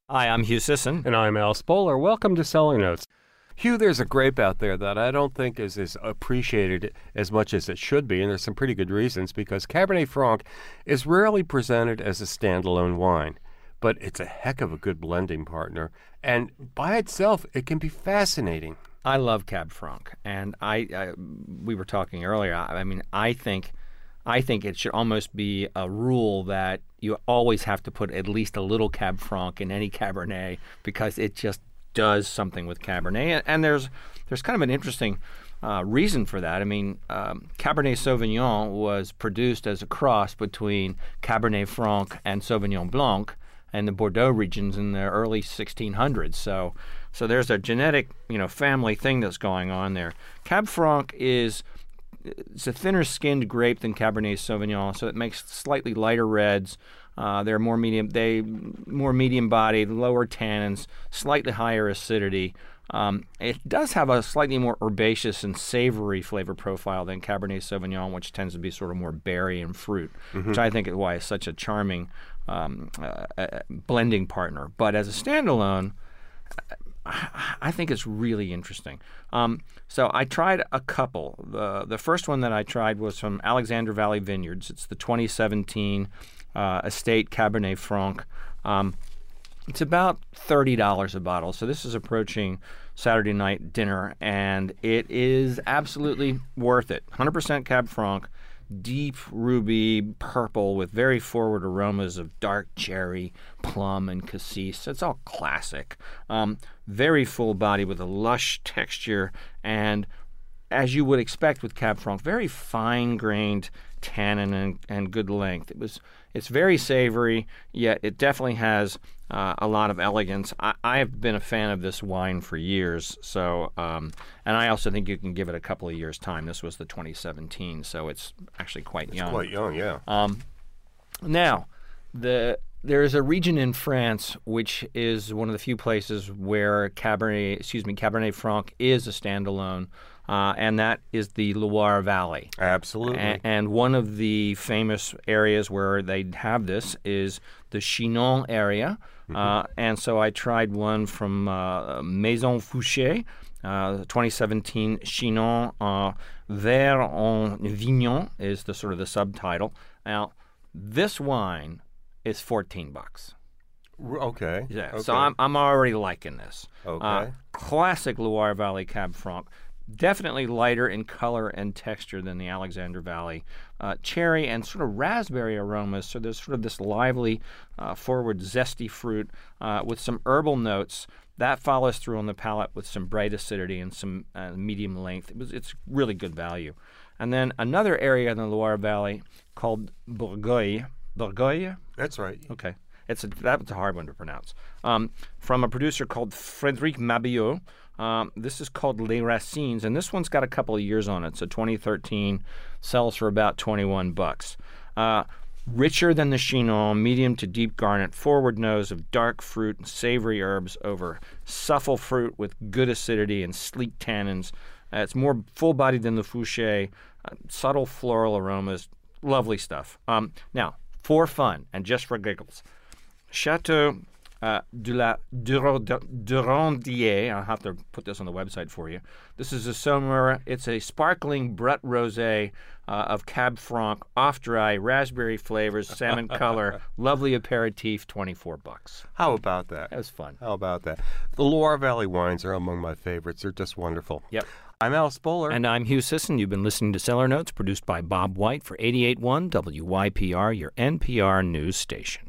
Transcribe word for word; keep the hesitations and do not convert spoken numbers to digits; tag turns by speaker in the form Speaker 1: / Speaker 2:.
Speaker 1: Hi, I'm Hugh Sisson.
Speaker 2: And I'm Al Spoler. Welcome to Cellar Notes. Hugh, there's a grape out there that I don't think is as appreciated as much as it should be, and there's some pretty good reasons, because Cabernet Franc is rarely presented as a standalone wine, but it's a heck of a good blending partner, and by itself, it can be fascinating.
Speaker 1: I love Cab Franc, and I, I we were talking earlier. I, I mean, I think I think it should almost be a rule that you always have to put at least a little Cab Franc in any Cabernet, because it just does something with Cabernet. And, and there's there's kind of an interesting uh, reason for that. I mean, um, Cabernet Sauvignon was produced as a cross between Cabernet Franc and Sauvignon Blanc and the Bordeaux regions in the early sixteen hundreds. So so there's a genetic, you know, family thing that's going on there. Cab Franc is it's a thinner skinned grape than Cabernet Sauvignon, so it makes slightly lighter reds. Uh, they're more medium, they more medium bodied, lower tannins, slightly higher acidity. Um, it does have a slightly more herbaceous and savory flavor profile than Cabernet Sauvignon, which tends to be sort of more berry and fruit, mm-hmm. which I think is why it's such a charming um, uh, uh, blending partner. But as a standalone, I think it's really interesting. Um, so I tried a couple. The the first one that I tried was from Alexander Valley Vineyards. It's the twenty seventeen uh, Estate Cabernet Franc. Um, it's about thirty dollars a bottle. So this is approaching Saturday night dinner, and it is absolutely worth it. one hundred percent Cab Franc. Deep ruby purple with very forward aromas of dark cherry, plum, and cassis. It's all classic. Um, very full body with a lush texture, and as you would expect with Cab Franc, very fine-grained tannin and, and good length. It was. It's very savory, yet it definitely has uh, a lot of elegance. I, I have been a fan of this wine for years, so um, and I also think you can give it a couple of years' time. This was the twenty seventeen, so it's actually quite
Speaker 2: it's
Speaker 1: young.
Speaker 2: Quite young, yeah.
Speaker 1: Um, now, the there is a region in France which is one of the few places where Cabernet, excuse me, Cabernet Franc is a standalone. Uh, and that is the Loire Valley.
Speaker 2: Absolutely.
Speaker 1: A- and one of the famous areas where they have this is the Chinon area. Mm-hmm. Uh, and so I tried one from uh, Maison Fouché, uh, twenty seventeen Chinon uh, Vert en Vignon is the sort of the subtitle. Now, this wine is fourteen bucks.
Speaker 2: Okay.
Speaker 1: Yeah.
Speaker 2: Okay.
Speaker 1: So I'm I'm already liking this.
Speaker 2: Okay.
Speaker 1: Uh, classic Loire Valley Cab Franc. Definitely lighter in color and texture than the Alexander Valley. Uh, cherry and sort of raspberry aromas, so there's sort of this lively, uh, forward, zesty fruit uh, with some herbal notes. That follows through on the palate with some bright acidity and some uh, medium length. It was, it's really good value. And then another area in the Loire Valley called Bourgogne. Bourgogne?
Speaker 2: That's right.
Speaker 1: Okay. It's a, that's a hard one to pronounce. Um, from a producer called Frédéric Mabillot. Um, this is called Les Racines, and this one's got a couple of years on it. So twenty thirteen, sells for about twenty-one bucks. Uh, richer than the Chinon, medium to deep garnet, forward nose of dark fruit and savory herbs over supple fruit with good acidity and sleek tannins. Uh, it's more full-bodied than the Fouché, uh, subtle floral aromas, lovely stuff. Um, now, for fun and just for giggles, Chateau uh, de la Durandier. I'll have to put this on the website for you. This is a Saumur. It's a sparkling Brut Rosé uh, of Cab Franc, off-dry, raspberry flavors, salmon color, lovely aperitif, twenty-four bucks.
Speaker 2: How about that?
Speaker 1: That was fun.
Speaker 2: How about that? The Loire Valley wines are among my favorites. They're just wonderful.
Speaker 1: Yep.
Speaker 2: I'm Al Spoler.
Speaker 1: And I'm Hugh Sisson. You've been listening to Cellar Notes, produced by Bob White for eighty-eight point one W Y P R, your N P R news station.